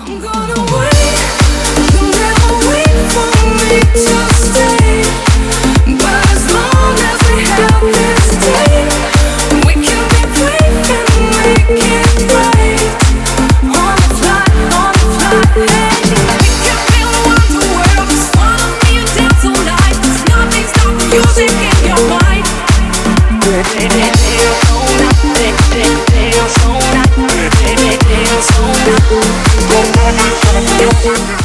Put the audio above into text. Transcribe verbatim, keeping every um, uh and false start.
I'm gonna wait. You'll never wait for me to stay. But as long as we have this day, we can be brave and make it right. On the fly, on the fly, hey. We can feel the wonder world. Just follow me and dance all night. There's nothing stop the music in your mind. Dance all night, dance all night, dance all night.